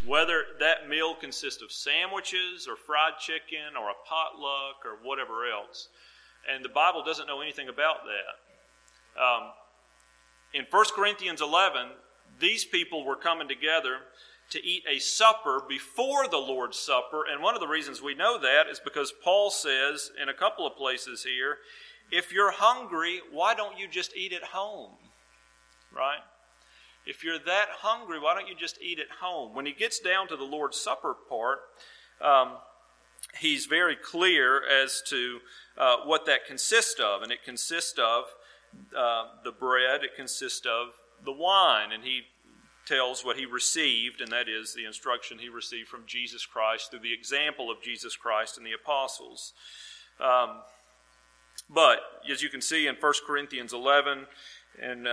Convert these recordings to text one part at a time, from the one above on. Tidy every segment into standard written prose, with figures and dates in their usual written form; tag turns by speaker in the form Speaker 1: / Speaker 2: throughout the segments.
Speaker 1: Whether that meal consists of sandwiches or fried chicken or a potluck or whatever else. And the Bible doesn't know anything about that. In 1 Corinthians 11, these people were coming together to eat a supper before the Lord's Supper. And one of the reasons we know that is because Paul says in a couple of places here, if you're hungry, why don't you just eat at home? Right? If you're that hungry, why don't you just eat at home? When he gets down to the Lord's Supper part, he's very clear as to what that consists of. And it consists of the bread, it consists of the wine. And he tells what he received, and that is the instruction he received from Jesus Christ through the example of Jesus Christ and the apostles. But, as you can see in 1 Corinthians 11 and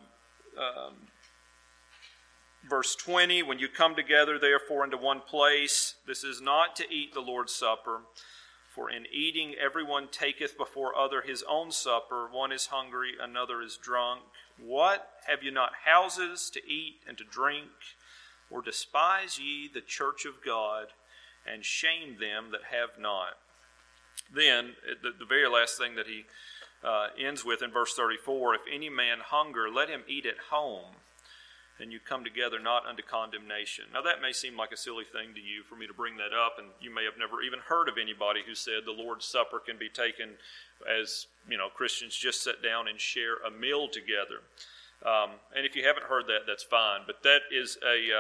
Speaker 1: verse 20, when you come together, therefore, into one place, this is not to eat the Lord's Supper, for in eating everyone taketh before other his own supper. One is hungry, another is drunk. What? Have you not houses to eat and to drink? Or despise ye the church of God, and shame them that have not? Then, the very last thing that he ends with in verse 34, if any man hunger, let him eat at home, and you come together not unto condemnation. Now that may seem like a silly thing to you for me to bring that up, and you may have never even heard of anybody who said the Lord's Supper can be taken as, Christians just sit down and share a meal together. And if you haven't heard that, that's fine. But that is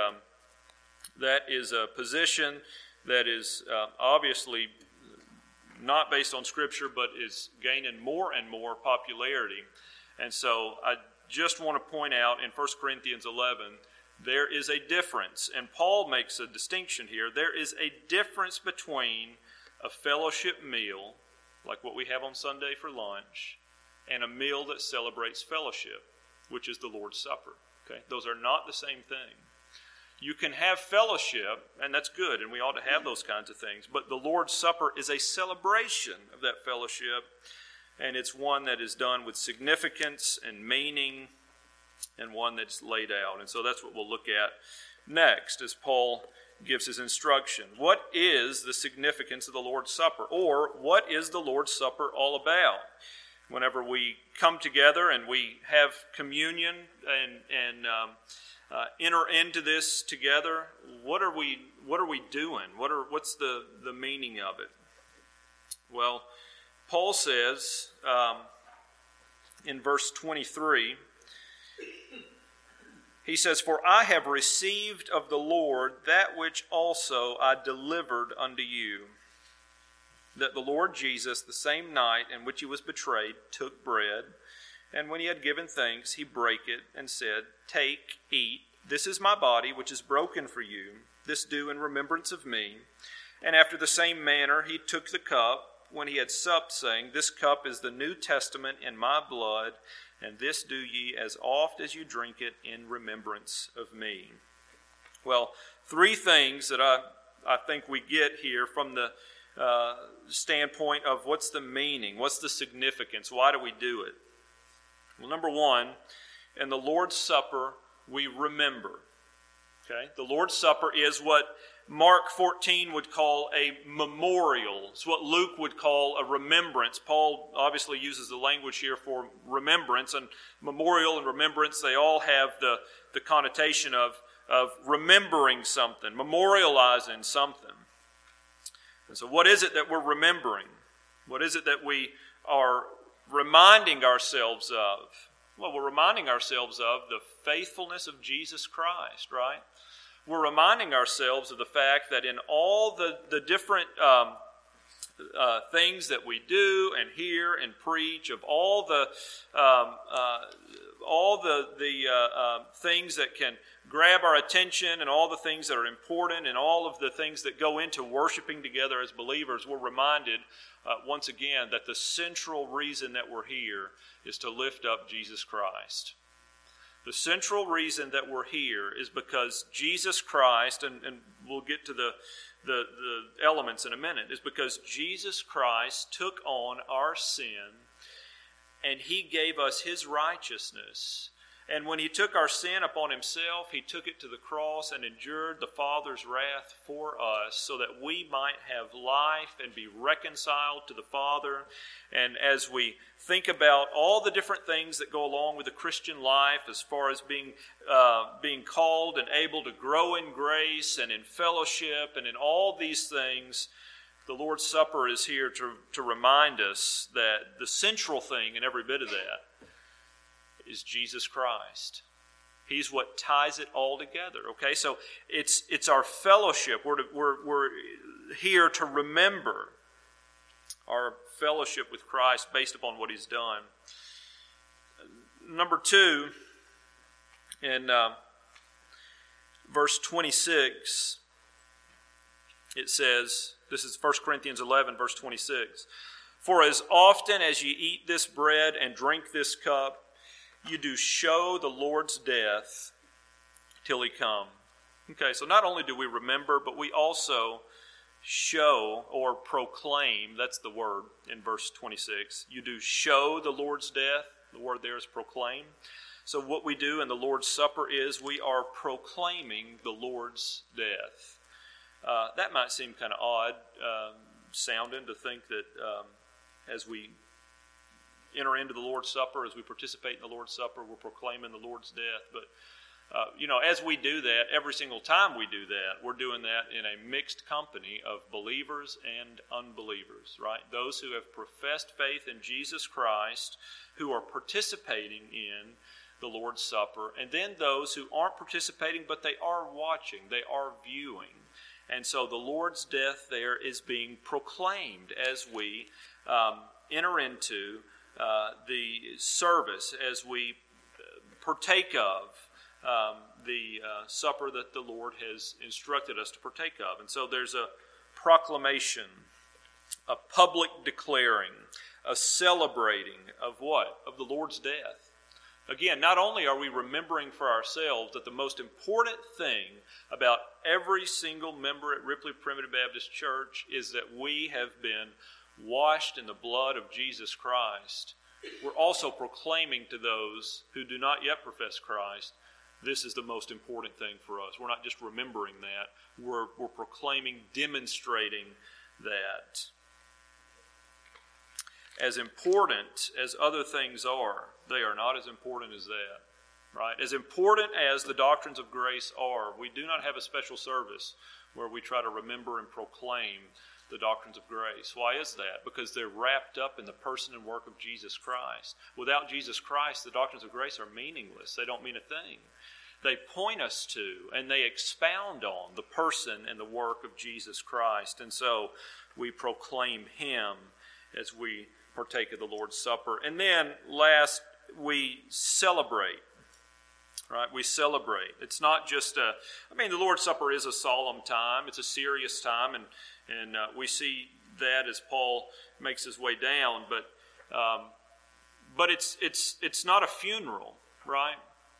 Speaker 1: a position that is obviously not based on Scripture, but is gaining more and more popularity. And so I just want to point out in 1 Corinthians 11, there is a difference. And Paul makes a distinction here. There is a difference between a fellowship meal, like what we have on Sunday for lunch, and a meal that celebrates fellowship, which is the Lord's Supper. Okay? Those are not the same thing. You can have fellowship, and that's good, and we ought to have those kinds of things. But the Lord's Supper is a celebration of that fellowship, and it's one that is done with significance and meaning, and one that's laid out. And so that's what we'll look at next as Paul gives his instruction. What is the significance of the Lord's Supper? Or what is the Lord's Supper all about? Whenever we come together and we have communion and enter into this together, what are we doing? What's the meaning of it? Well, Paul says in verse 23, he says, for I have received of the Lord that which also I delivered unto you, that the Lord Jesus, the same night in which he was betrayed, took bread, and when he had given thanks, he brake it, and said, take, eat, this is my body, which is broken for you. This do in remembrance of me. And after the same manner he took the cup, when he had supped, saying, this cup is the New Testament in my blood, and this do ye as oft as you drink it in remembrance of me. Well, three things that I think we get here from the standpoint of what's the meaning, what's the significance, why do we do it? Well, number one, in the Lord's Supper, we remember. Okay? The Lord's Supper is what Mark 14 would call a memorial. It's what Luke would call a remembrance. Paul obviously uses the language here for remembrance, and memorial and remembrance, they all have the connotation of remembering something, memorializing something. And so what is it that we're remembering? What is it that we are reminding ourselves of? Well, we're reminding ourselves of the faithfulness of Jesus Christ, right? We're reminding ourselves of the fact that in all the different things that we do and hear and preach, of all the things that can grab our attention and all the things that are important and all of the things that go into worshiping together as believers, we're reminded once again that the central reason that we're here is to lift up Jesus Christ. The central reason that we're here is because Jesus Christ, and we'll get to the elements in a minute, is because Jesus Christ took on our sin and he gave us his righteousness. And when he took our sin upon himself, he took it to the cross and endured the Father's wrath for us so that we might have life and be reconciled to the Father. And as we think about all the different things that go along with the Christian life as far as being called and able to grow in grace and in fellowship and in all these things, the Lord's Supper is here to remind us that the central thing in every bit of that is Jesus Christ. He's what ties it all together. Okay, so it's our fellowship. We're here to remember our fellowship with Christ based upon what He's done. Number 2, in verse 26, it says, this is 1 Corinthians 11, verse 26, "For as often as ye eat this bread and drink this cup, you do show the Lord's death till He come." Okay, so not only do we remember, but we also show or proclaim. That's the word in verse 26. You do show the Lord's death. The word there is proclaim. So what we do in the Lord's Supper is we are proclaiming the Lord's death. That might seem kind of odd sounding to think that as we enter into the Lord's Supper, as we participate in the Lord's Supper, we're proclaiming the Lord's death. But, as we do that, every single time we do that, we're doing that in a mixed company of believers and unbelievers, right? Those who have professed faith in Jesus Christ, who are participating in the Lord's Supper, and then those who aren't participating, but they are watching, they are viewing. And so the Lord's death there is being proclaimed as we enter into the service, as we partake of the supper that the Lord has instructed us to partake of. And so there's a proclamation, a public declaring, a celebrating of what? Of the Lord's death. Again, not only are we remembering for ourselves that the most important thing about every single member at Ripley Primitive Baptist Church is that we have been washed in the blood of Jesus Christ, we're also proclaiming to those who do not yet profess Christ, this is the most important thing for us. We're not just remembering that, we're proclaiming, demonstrating that. As important as other things are, they are not as important as that, right? As important as the doctrines of grace are, we do not have a special service where we try to remember and proclaim the doctrines of grace. Why is that? Because they're wrapped up in the person and work of Jesus Christ. Without Jesus Christ, the doctrines of grace are meaningless. They don't mean a thing. They point us to and they expound on the person and the work of Jesus Christ. And so we proclaim Him as we partake of the Lord's Supper. And then last, we celebrate. Right? We celebrate. It's not just the Lord's Supper is a solemn time. It's a serious time, and we see that as Paul makes his way down. But it's not a funeral, right?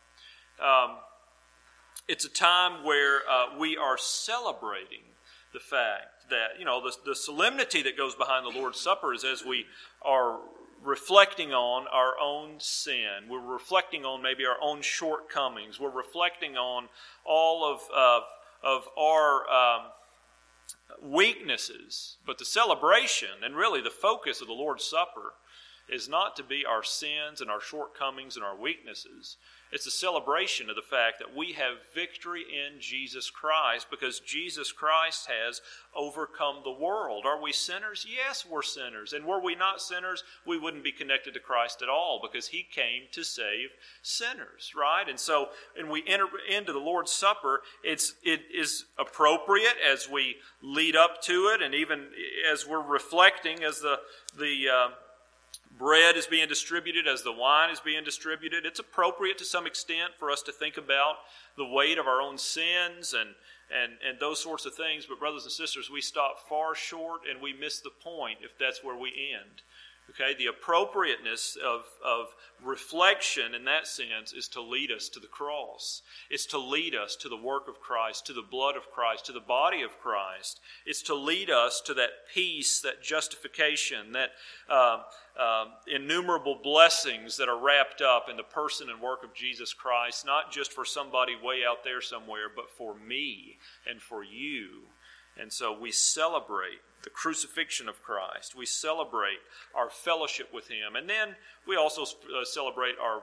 Speaker 1: It's a time where we are celebrating the fact that the solemnity that goes behind the Lord's Supper is as we are reflecting on our own sin. We're reflecting on maybe our own shortcomings. We're reflecting on all of our weaknesses. But the celebration and really the focus of the Lord's Supper is not to be our sins and our shortcomings and our weaknesses. It's a celebration of the fact that we have victory in Jesus Christ because Jesus Christ has overcome the world. Are we sinners? Yes, we're sinners. And were we not sinners, we wouldn't be connected to Christ at all because He came to save sinners, right? And so, when we enter into the Lord's Supper, it is appropriate as we lead up to it and even as we're reflecting as the bread is being distributed, as the wine is being distributed. It's appropriate to some extent for us to think about the weight of our own sins and those sorts of things. But brothers and sisters, we stop far short and we miss the point if that's where we end. Okay, the appropriateness of reflection in that sense is to lead us to the cross. It's to lead us to the work of Christ, to the blood of Christ, to the body of Christ. It's to lead us to that peace, that justification, that innumerable blessings that are wrapped up in the person and work of Jesus Christ, not just for somebody way out there somewhere, but for me and for you. And so we celebrate the crucifixion of Christ. We celebrate our fellowship with Him, and then we also celebrate our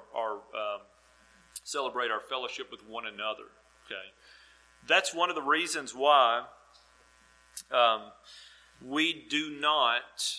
Speaker 1: fellowship with one another. Okay, that's one of the reasons why we do not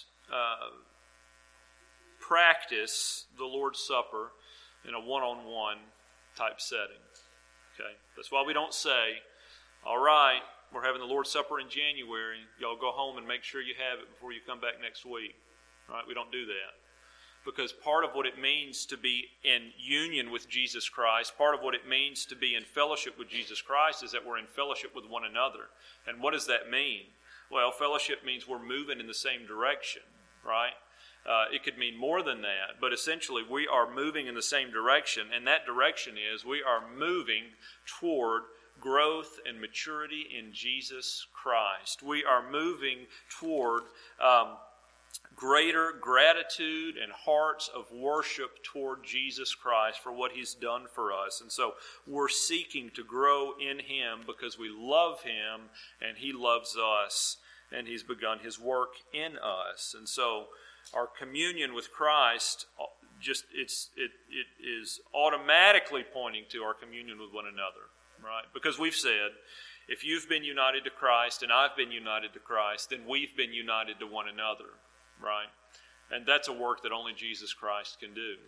Speaker 1: practice the Lord's Supper in a one-on-one type setting. Okay, that's why we don't say, "All right, we're having the Lord's Supper in January. Y'all go home and make sure you have it before you come back next week." Right? We don't do that. Because part of what it means to be in union with Jesus Christ, part of what it means to be in fellowship with Jesus Christ is that we're in fellowship with one another. And what does that mean? Well, fellowship means we're moving in the same direction, right? It could mean more than that, but essentially we are moving in the same direction, and that direction is we are moving toward growth and maturity in Jesus Christ. We are moving toward greater gratitude and hearts of worship toward Jesus Christ for what He's done for us. And so we're seeking to grow in Him because we love Him and He loves us, and He's begun His work in us. And so our communion with Christ it is automatically pointing to our communion with one another. Right? Because we've said, if you've been united to Christ and I've been united to Christ, then we've been united to one another. Right? And that's a work that only Jesus Christ can do.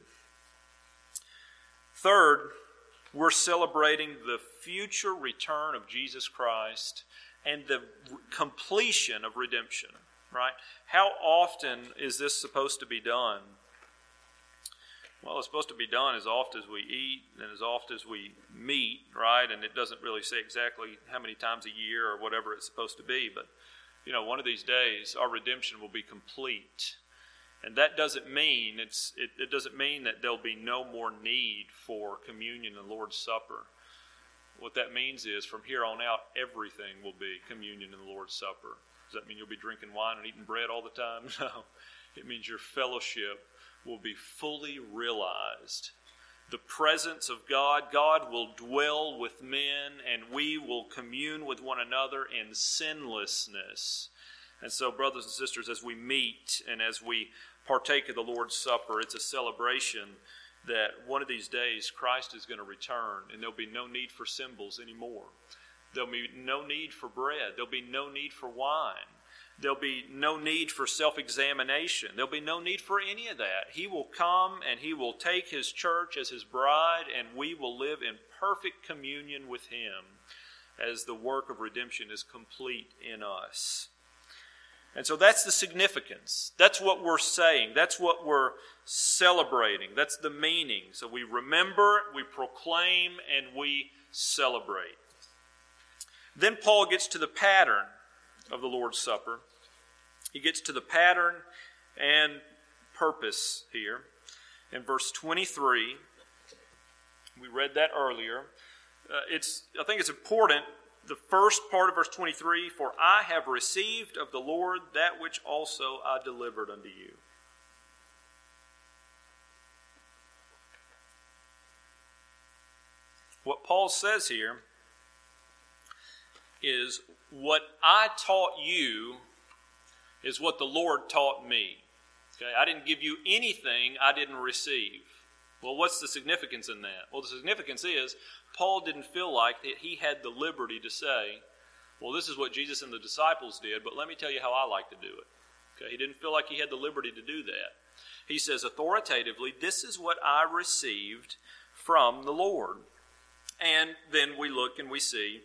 Speaker 1: Third, we're celebrating the future return of Jesus Christ and the completion of redemption. Right? How often is this supposed to be done? Well, it's supposed to be done as often as we eat and as often as we meet, right? And it doesn't really say exactly how many times a year or whatever it's supposed to be. But, one of these days, our redemption will be complete. And that doesn't mean, it doesn't mean that there'll be no more need for communion and Lord's Supper. What that means is, from here on out, everything will be communion and the Lord's Supper. Does that mean you'll be drinking wine and eating bread all the time? No. It means your fellowship will be fully realized. The presence of God will dwell with men, and we will commune with one another in sinlessness. And so, brothers and sisters, as we meet and as we partake of the Lord's Supper, it's a celebration that one of these days Christ is going to return, and there'll be no need for symbols anymore. There'll be no need for bread. There'll be no need for wine. There'll be no need for self-examination. There'll be no need for any of that. He will come and He will take His church as His bride, and we will live in perfect communion with Him as the work of redemption is complete in us. And so that's the significance. That's what we're saying. That's what we're celebrating. That's the meaning. So we remember, we proclaim, and we celebrate. Then Paul gets to the pattern of the Lord's Supper. He gets to the pattern and purpose here. In verse 23, we read that earlier. I think it's important, the first part of verse 23, "For I have received of the Lord that which also I delivered unto you." What Paul says here is, what I taught you is what the Lord taught me. Okay, I didn't give you anything I didn't receive. Well, what's the significance in that? Well, the significance is Paul didn't feel like that he had the liberty to say, well, this is what Jesus and the disciples did, but let me tell you how I like to do it. Okay, he didn't feel like he had the liberty to do that. He says authoritatively, this is what I received from the Lord. And then we look and we see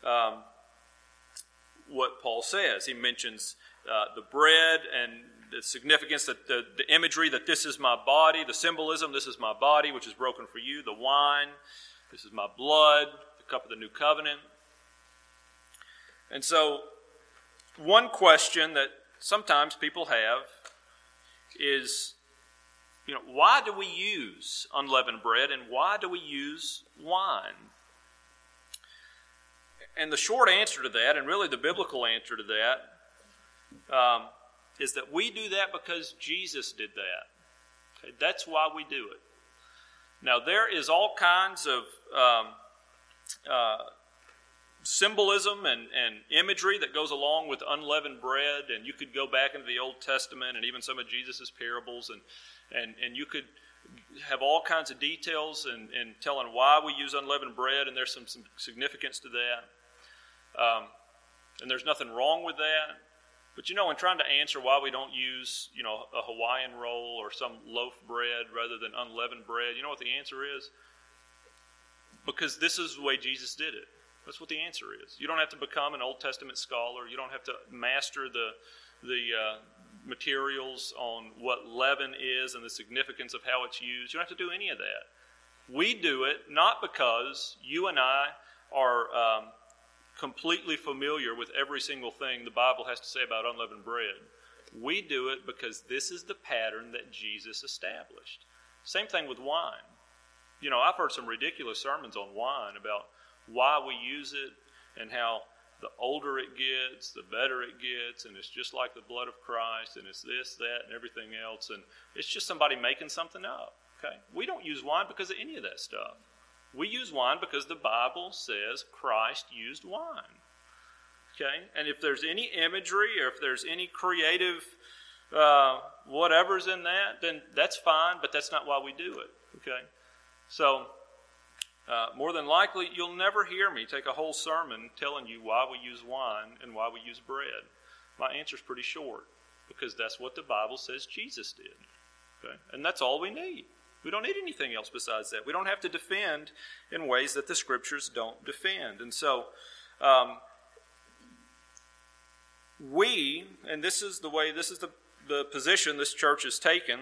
Speaker 1: what Paul says. He mentions the bread and the significance, that the imagery that this is my body, the symbolism, this is my body, which is broken for you, the wine, this is my blood, the cup of the new covenant. And so, one question that sometimes people have is, why do we use unleavened bread and why do we use wine? And the short answer to that, and really the biblical answer to that, is that we do that because Jesus did that. Okay, that's why we do it. Now, there is all kinds of symbolism and imagery that goes along with unleavened bread, and you could go back into the Old Testament and even some of Jesus' parables, and you could have all kinds of details in telling why we use unleavened bread, and there's some significance to that. And there's nothing wrong with that. But in trying to answer why we don't use, a Hawaiian roll or some loaf bread rather than unleavened bread, you know what the answer is? Because this is the way Jesus did it. That's what the answer is. You don't have to become an Old Testament scholar. You don't have to master the materials on what leaven is and the significance of how it's used. You don't have to do any of that. We do it not because you and I are completely familiar with every single thing the Bible has to say about unleavened bread. We do it because this is the pattern that Jesus established. Same thing with wine. I've heard some ridiculous sermons on wine about why we use it and how the older it gets, the better it gets, and it's just like the blood of Christ, and it's this, that, and everything else, and it's just somebody making something up. Okay? We don't use wine because of any of that stuff. We use wine because the Bible says Christ used wine. Okay? And if there's any imagery or if there's any creative whatever's in that, then that's fine, but that's not why we do it. Okay? So, more than likely, you'll never hear me take a whole sermon telling you why we use wine and why we use bread. My answer's pretty short, because that's what the Bible says Jesus did. Okay? And that's all we need. We don't need anything else besides that. We don't have to defend in ways that the Scriptures don't defend. And so, and this is the position this church has taken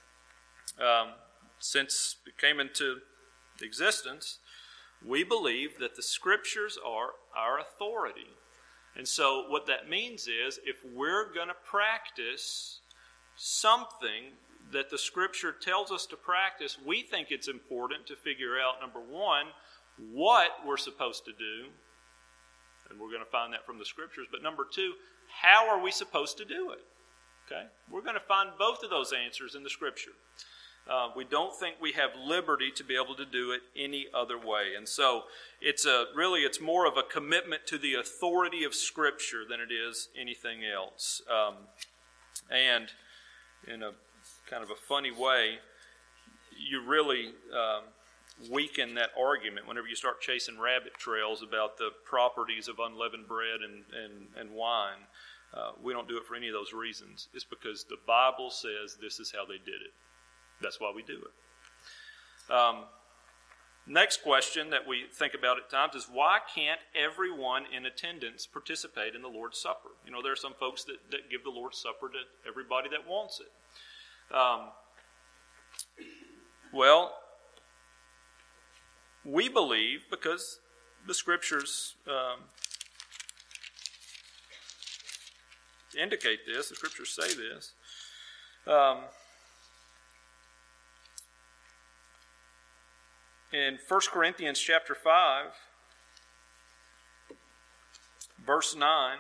Speaker 1: since it came into existence, we believe that the Scriptures are our authority. And so what that means is, if we're going to practice something that the Scripture tells us to practice, we think it's important to figure out, number one, what we're supposed to do. And we're going to find that from the Scriptures. But number two, how are we supposed to do it? Okay? We're going to find both of those answers in the Scripture. We don't think we have liberty to be able to do it any other way. And so it's more of a commitment to the authority of Scripture than it is anything else. And in a kind of a funny way, you really weaken that argument whenever you start chasing rabbit trails about the properties of unleavened bread and wine. We don't do it for any of those reasons. It's because the Bible says this is how they did it. That's why we do it. Next question that we think about at times is, why can't everyone in attendance participate in the Lord's Supper? There are some folks that give the Lord's Supper to everybody that wants it. Well, we believe, because the Scriptures indicate this, the Scriptures say this, in 1 Corinthians chapter 5, verse 9,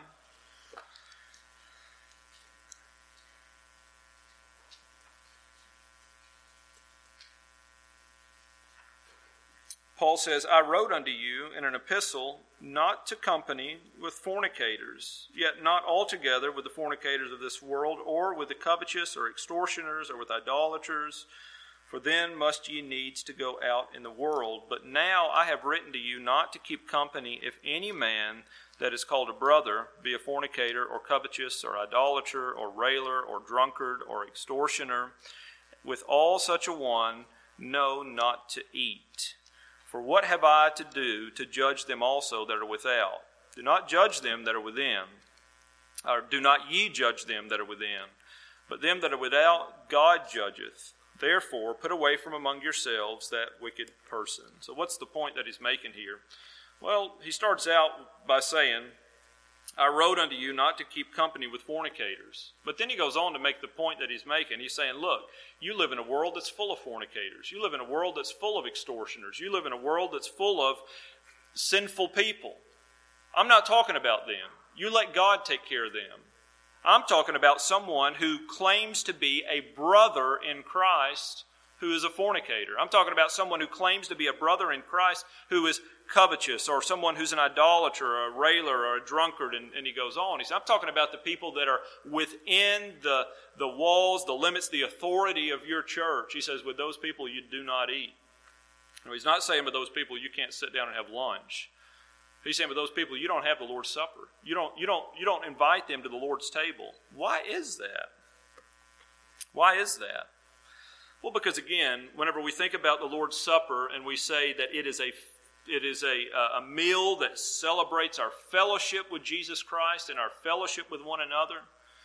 Speaker 1: Paul says, I wrote unto you in an epistle not to company with fornicators, yet not altogether with the fornicators of this world, or with the covetous, or extortioners, or with idolaters, for then must ye needs to go out in the world. But now I have written to you not to keep company if any man that is called a brother be a fornicator, or covetous, or idolater, or railer, or drunkard, or extortioner. With all such a one, know not to eat. For what have I to do to judge them also that are without? Do not judge them that are within, or do not ye judge them that are within. But them that are without, God judgeth. Therefore, put away from among yourselves that wicked person. So what's the point that he's making here? Well, he starts out by saying, I wrote unto you not to keep company with fornicators. But then he goes on to make the point that he's making. He's saying, look, you live in a world that's full of fornicators. You live in a world that's full of extortioners. You live in a world that's full of sinful people. I'm not talking about them. You let God take care of them. I'm talking about someone who claims to be a brother in Christ who is a fornicator. I'm talking about someone who claims to be a brother in Christ who is covetous, or someone who's an idolater, or a railer, or a drunkard, and he goes on. I'm talking about the people that are within the walls, the limits, the authority of your church. He says, with those people you do not eat. No, he's not saying with those people you can't sit down and have lunch. He's saying with those people you don't have the Lord's Supper. You don't invite them to the Lord's table. Why is that? Why is that? Well, because again, whenever we think about the Lord's Supper and we say that it is a meal that celebrates our fellowship with Jesus Christ and our fellowship with one another,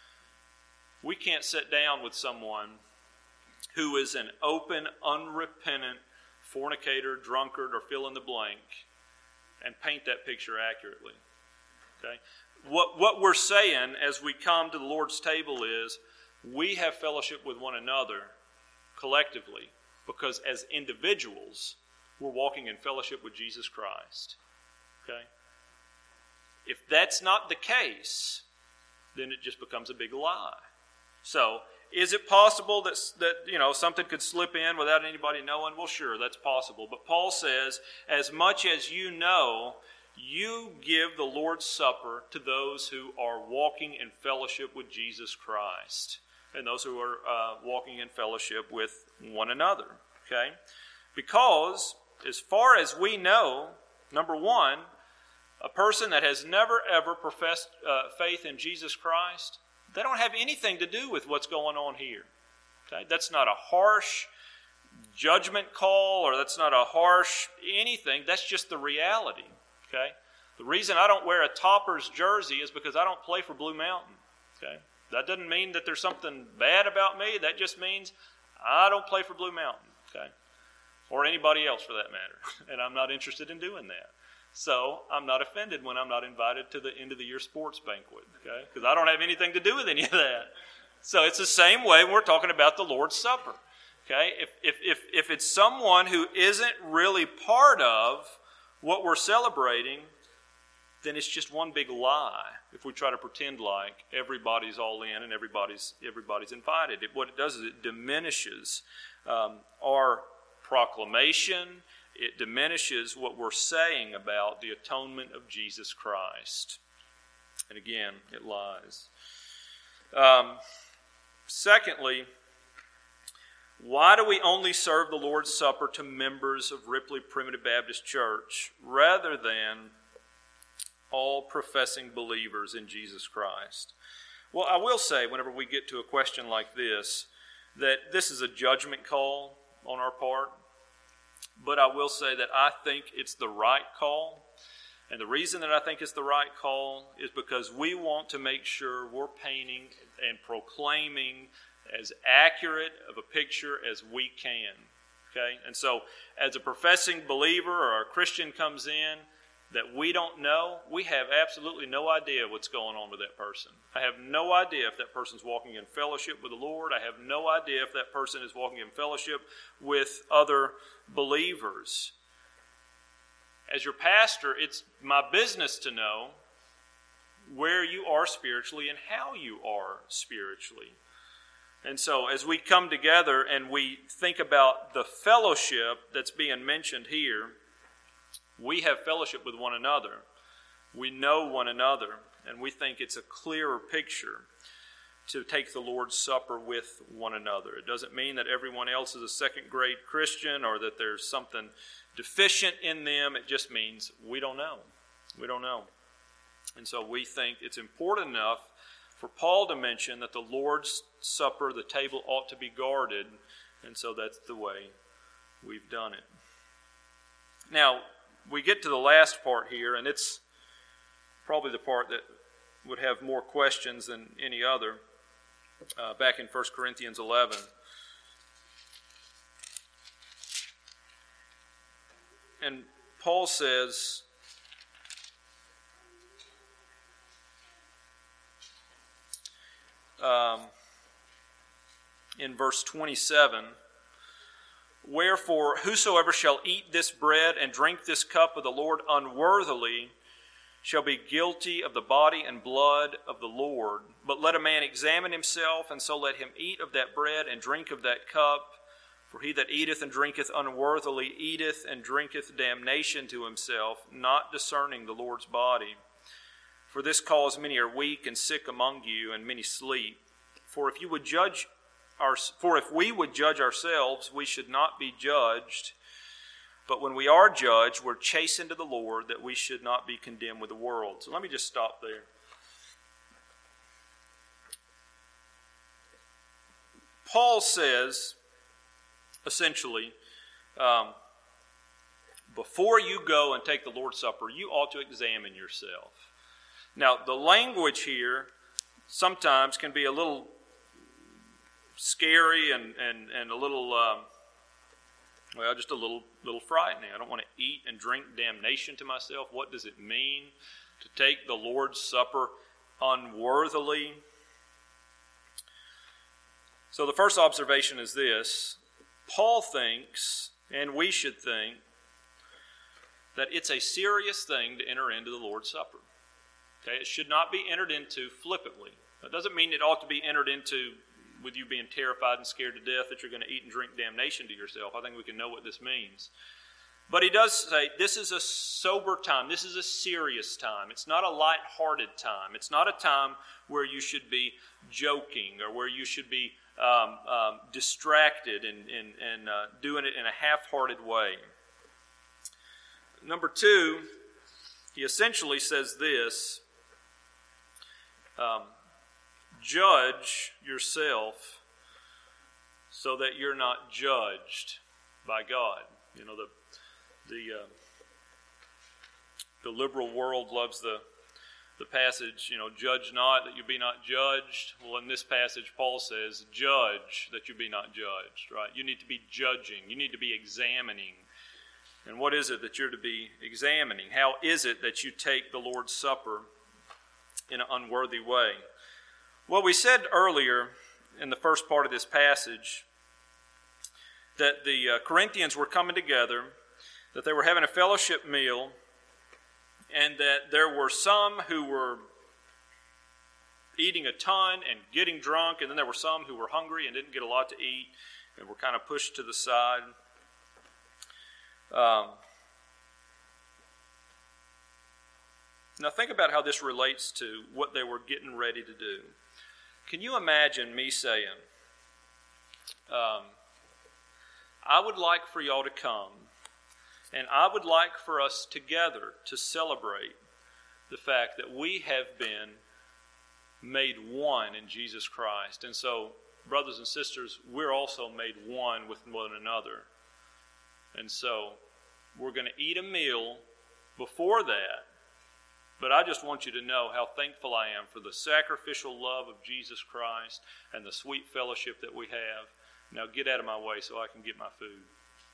Speaker 1: we can't sit down with someone who is an open, unrepentant fornicator, drunkard, or fill in the blank and paint that picture accurately. Okay? What we're saying as we come to the Lord's table is we have fellowship with one another collectively because as individuals we're walking in fellowship with Jesus Christ. Okay? If that's not the case, then it just becomes a big lie. So, is it possible that something could slip in without anybody knowing? Well, sure, that's possible. But Paul says, as much as you know, you give the Lord's Supper to those who are walking in fellowship with Jesus Christ and those who are walking in fellowship with one another. Okay? Because as far as we know, number one, a person that has never ever professed faith in Jesus Christ, they don't have anything to do with what's going on here. Okay? That's not a harsh judgment call, or that's not a harsh anything. That's just the reality. Okay? The reason I don't wear a Toppers jersey is because I don't play for Blue Mountain. Okay? That doesn't mean that there's something bad about me. That just means I don't play for Blue Mountain. Okay? Or anybody else for that matter. And I'm not interested in doing that. So I'm not offended when I'm not invited to the end of the year sports banquet. Okay? Because I don't have anything to do with any of that. So it's the same way when we're talking about the Lord's Supper. Okay? If it's someone who isn't really part of what we're celebrating, then it's just one big lie if we try to pretend like everybody's all in and everybody's invited. What it does is it diminishes our proclamation. It diminishes what we're saying about the atonement of Jesus Christ. And again, it lies. Secondly, why do we only serve the Lord's Supper to members of Ripley Primitive Baptist Church rather than all professing believers in Jesus Christ? Well, I will say, whenever we get to a question like this, that this is a judgment call on our part. But I will say that I think it's the right call. And the reason that I think it's the right call is because we want to make sure we're painting and proclaiming as accurate of a picture as we can. Okay? And so, as a professing believer or a Christian comes in that we don't know, we have absolutely no idea what's going on with that person. I have no idea if that person's walking in fellowship with the Lord. I have no idea if that person is walking in fellowship with other believers. As your pastor, it's my business to know where you are spiritually and how you are spiritually. And so as we come together and we think about the fellowship that's being mentioned here, we have fellowship with one another. We know one another, and we think it's a clearer picture to take the Lord's Supper with one another. It doesn't mean that everyone else is a second-grade Christian or that there's something deficient in them. It just means we don't know. We don't know. And so we think it's important enough for Paul to mention that the Lord's Supper, the table, ought to be guarded, and so that's the way we've done it. Now, we get to the last part here, and it's probably the part that would have more questions than any other. Back in 1 Corinthians 11. And Paul says, in verse 27, "Wherefore, whosoever shall eat this bread and drink this cup of the Lord unworthily shall be guilty of the body and blood of the Lord. But let a man examine himself, and so let him eat of that bread and drink of that cup. For he that eateth and drinketh unworthily eateth and drinketh damnation to himself, not discerning the Lord's body. For this cause many are weak and sick among you, and many sleep. For if we would judge ourselves, we should not be judged. But when we are judged, we're chastened to the Lord, that we should not be condemned with the world." So let me just stop there. Paul says, essentially, before you go and take the Lord's Supper, you ought to examine yourself. Now, the language here sometimes can be a little scary and a little, just a little frightening. I don't want to eat and drink damnation to myself. What does it mean to take the Lord's Supper unworthily? So the first observation is this: Paul thinks, and we should think, that it's a serious thing to enter into the Lord's Supper. Okay, it should not be entered into flippantly. That doesn't mean it ought to be entered into with you being terrified and scared to death that you're going to eat and drink damnation to yourself. I think we can know what this means. But he does say this is a sober time. This is a serious time. It's not a light-hearted time. It's not a time where you should be joking or where you should be distracted and doing it in a half-hearted way. Number two, he essentially says this: judge yourself so that you're not judged by God. You know, the liberal world loves the passage, judge not that you be not judged. Well, in this passage, Paul says, judge that you be not judged, right? You need to be judging. You need to be examining. And what is it that you're to be examining? How is it that you take the Lord's Supper in an unworthy way? Well, we said earlier in the first part of this passage that the Corinthians were coming together, that they were having a fellowship meal, and that there were some who were eating a ton and getting drunk, and then there were some who were hungry and didn't get a lot to eat and were kind of pushed to the side. Now think about how this relates to what they were getting ready to do. Can you imagine me saying, I would like for y'all to come, and I would like for us together to celebrate the fact that we have been made one in Jesus Christ. And so, brothers and sisters, we're also made one with one another. And so, we're going to eat a meal before that. But I just want you to know how thankful I am for the sacrificial love of Jesus Christ and the sweet fellowship that we have. Now get out of my way so I can get my food.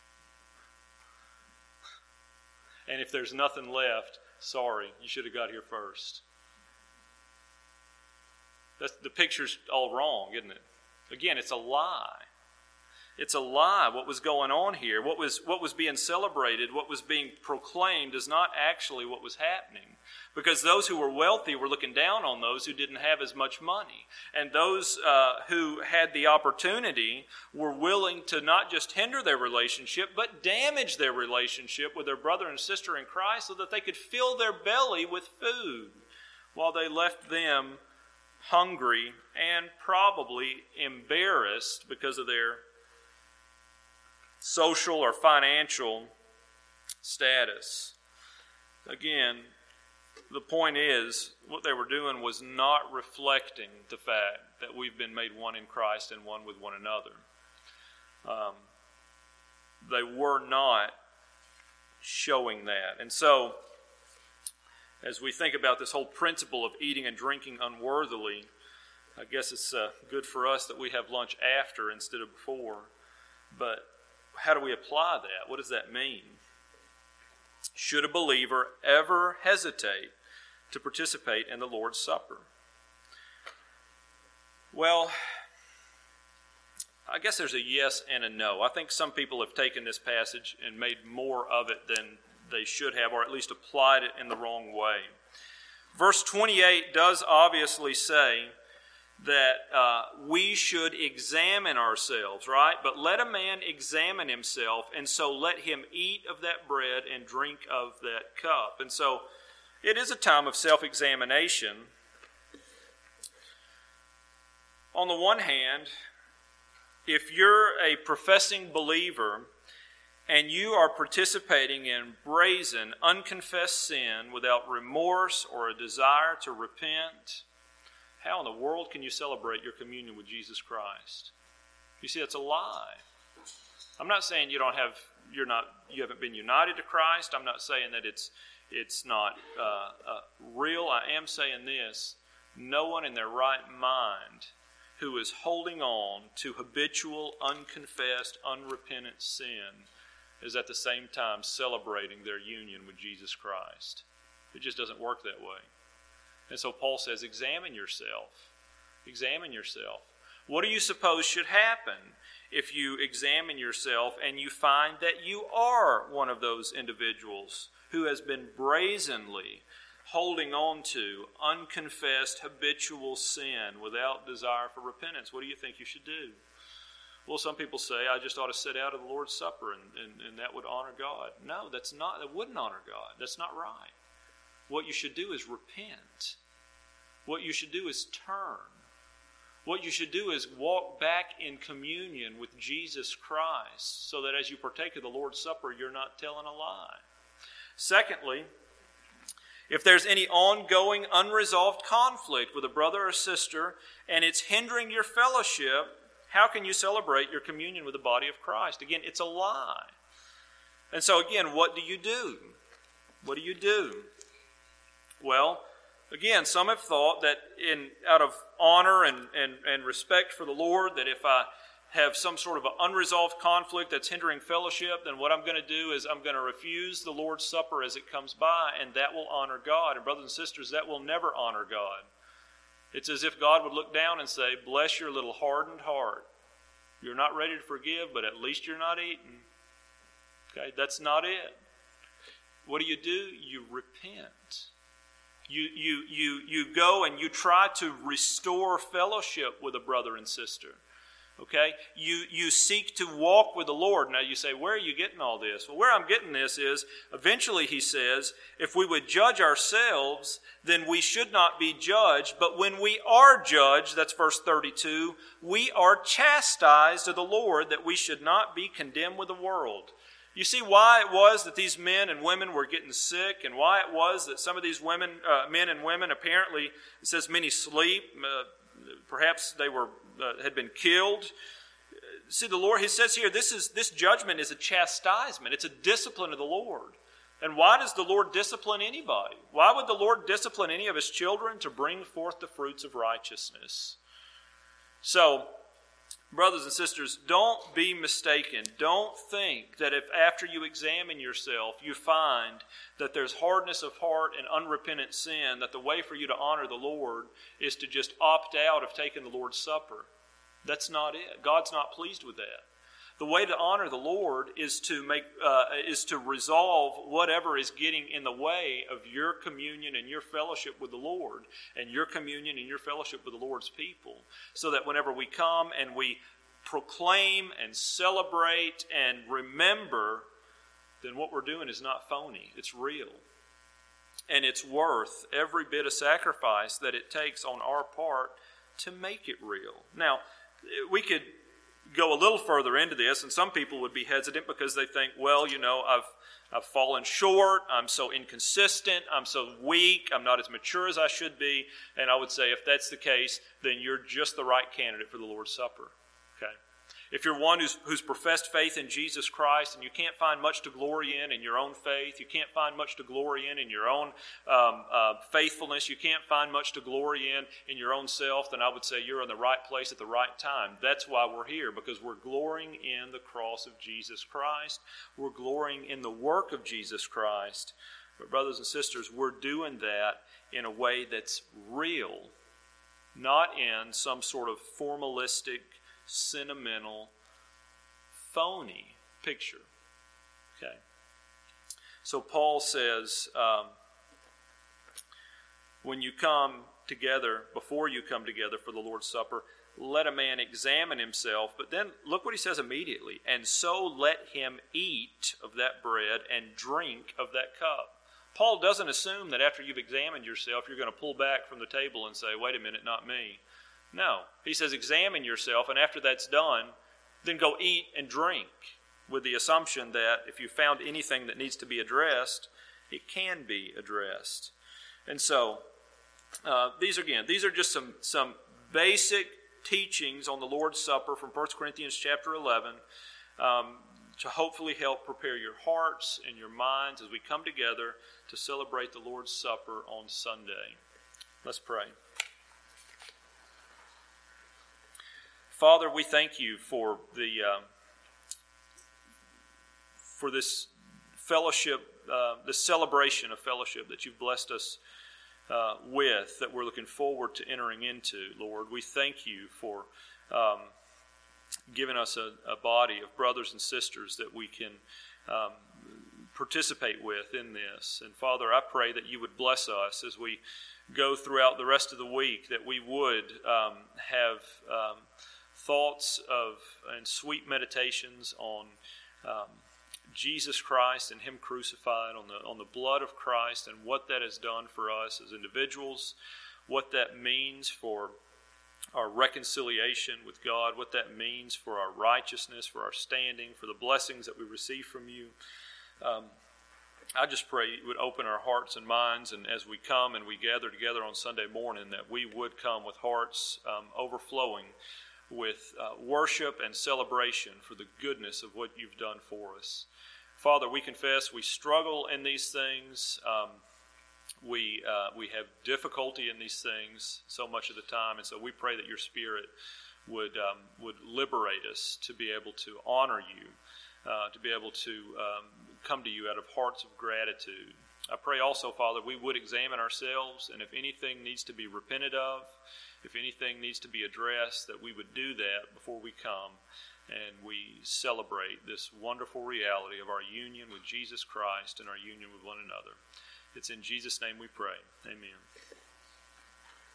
Speaker 1: And if there's nothing left, sorry, you should have got here first. The picture's all wrong, isn't it? Again, it's a lie. It's a lie. What was going on here, what was being celebrated, what was being proclaimed is not actually what was happening. Because those who were wealthy were looking down on those who didn't have as much money. And those who had the opportunity were willing to not just hinder their relationship, but damage their relationship with their brother and sister in Christ so that they could fill their belly with food while they left them hungry and probably embarrassed because of their social or financial status. Again, the point is, what they were doing was not reflecting the fact that we've been made one in Christ and one with one another. They were not showing that. And so, as we think about this whole principle of eating and drinking unworthily, I guess it's good for us that we have lunch after instead of before. But how do we apply that? What does that mean? Should a believer ever hesitate to participate in the Lord's Supper? Well, I guess there's a yes and a no. I think some people have taken this passage and made more of it than they should have, or at least applied it in the wrong way. Verse 28 does obviously say that we should examine ourselves, right? But let a man examine himself, and so let him eat of that bread and drink of that cup. And so it is a time of self-examination. On the one hand, if you're a professing believer and you are participating in brazen, unconfessed sin without remorse or a desire to repent, how in the world can you celebrate your communion with Jesus Christ? You see, it's a lie. I'm not saying you haven't been united to Christ. I'm not saying that it's not real. I am saying this: no one in their right mind who is holding on to habitual, unconfessed, unrepentant sin is at the same time celebrating their union with Jesus Christ. It just doesn't work that way. And so Paul says, examine yourself. Examine yourself. What do you suppose should happen if you examine yourself and you find that you are one of those individuals who has been brazenly holding on to unconfessed habitual sin without desire for repentance? What do you think you should do? Well, some people say, I just ought to sit out of the Lord's Supper and that would honor God. No, that wouldn't honor God. That's not right. What you should do is repent. What you should do is turn. What you should do is walk back in communion with Jesus Christ so that as you partake of the Lord's Supper, you're not telling a lie. Secondly, if there's any ongoing unresolved conflict with a brother or sister and it's hindering your fellowship, how can you celebrate your communion with the body of Christ? Again, it's a lie. And so again, what do you do? What do you do? Well, again, some have thought that out of honor and respect for the Lord, that if I have some sort of an unresolved conflict that's hindering fellowship, then what I'm going to do is I'm going to refuse the Lord's Supper as it comes by, and that will honor God. And brothers and sisters, that will never honor God. It's as if God would look down and say, bless your little hardened heart. You're not ready to forgive, but at least you're not eating. Okay, that's not it. What do? You repent. You go and you try to restore fellowship with a brother and sister. Okay? You seek to walk with the Lord. Now you say, where are you getting all this? Well, where I'm getting this is, eventually he says, if we would judge ourselves, then we should not be judged. But when we are judged, that's verse 32, we are chastised of the Lord, that we should not be condemned with the world. You see why it was that these men and women were getting sick, and why it was that some of these men and women, apparently, it says many sleep, perhaps they had been killed. See, the Lord, he says here, this judgment is a chastisement. It's a discipline of the Lord. And why does the Lord discipline anybody? Why would the Lord discipline any of his children? To bring forth the fruits of righteousness. So, brothers and sisters, don't be mistaken. Don't think that if after you examine yourself, you find that there's hardness of heart and unrepentant sin, that the way for you to honor the Lord is to just opt out of taking the Lord's Supper. That's not it. God's not pleased with that. The way to honor the Lord is to resolve whatever is getting in the way of your communion and your fellowship with the Lord, and your communion and your fellowship with the Lord's people, so that whenever we come and we proclaim and celebrate and remember, then what we're doing is not phony. It's real. And it's worth every bit of sacrifice that it takes on our part to make it real. Now, we could go a little further into this, and some people would be hesitant because they think, well, I've fallen short, I'm so inconsistent, I'm so weak, I'm not as mature as I should be. And I would say, if that's the case, then you're just the right candidate for the Lord's Supper. Okay? If you're one who's professed faith in Jesus Christ and you can't find much to glory in your own faith, you can't find much to glory in your own faithfulness, you can't find much to glory in your own self, then I would say you're in the right place at the right time. That's why we're here, because we're glorying in the cross of Jesus Christ. We're glorying in the work of Jesus Christ. But brothers and sisters, we're doing that in a way that's real, not in some sort of formalistic, sentimental, phony picture. Okay. So Paul says, when you come together, before you come together for the Lord's Supper, let a man examine himself. But then look what he says immediately. And so let him eat of that bread and drink of that cup. Paul doesn't assume that after you've examined yourself, you're going to pull back from the table and say, wait a minute, not me. No. He says examine yourself, and after that's done, then go eat and drink, with the assumption that if you found anything that needs to be addressed, it can be addressed. And so, these are just some basic teachings on the Lord's Supper from 1 Corinthians chapter 11 to hopefully help prepare your hearts and your minds as we come together to celebrate the Lord's Supper on Sunday. Let's pray. Father, we thank you for this fellowship, this celebration of fellowship that you've blessed us with, that we're looking forward to entering into, Lord. We thank you for giving us a body of brothers and sisters that we can participate with in this. And Father, I pray that you would bless us as we go throughout the rest of the week, that we would have thoughts of and sweet meditations on Jesus Christ and Him crucified, on the blood of Christ and what that has done for us as individuals, what that means for our reconciliation with God, what that means for our righteousness, for our standing, for the blessings that we receive from you. I just pray you would open our hearts and minds, and as we come and we gather together on Sunday morning, that we would come with hearts overflowing with worship and celebration for the goodness of what you've done for us. Father, we confess we struggle in these things. We have difficulty in these things so much of the time, and so we pray that your Spirit would liberate us to be able to honor you, to be able to come to you out of hearts of gratitude. I pray also, Father, we would examine ourselves, and if anything needs to be repented of, if anything needs to be addressed, that we would do that before we come and we celebrate this wonderful reality of our union with Jesus Christ and our union with one another. It's in Jesus' name we pray. Amen.